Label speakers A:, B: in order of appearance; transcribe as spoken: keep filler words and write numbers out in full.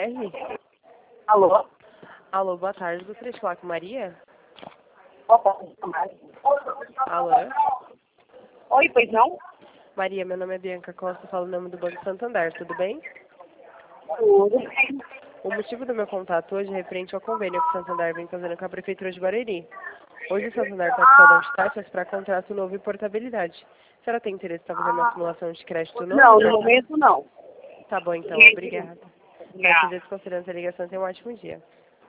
A: R?
B: Alô?
A: Alô, boa tarde. Gostaria de falar com Maria?
B: Boa tarde, Maria.
A: Alô?
B: Oi, pois não?
A: Maria, meu nome é Bianca Costa, falo o nome do Banco Santander, tudo bem?
B: Tudo.
A: O motivo do meu contato hoje é referente ao convênio que o Santander vem fazendo com a Prefeitura de Barueri. Hoje o Santander está com saldo de taxas para contrato novo e portabilidade. A senhora tem interesse em fazer uma simulação de crédito novo?
B: Não, no momento não.
A: Tá bom então, obrigada. Nós
B: Obrigada.
A: desconsideramos a ligação, tenha um ótimo dia.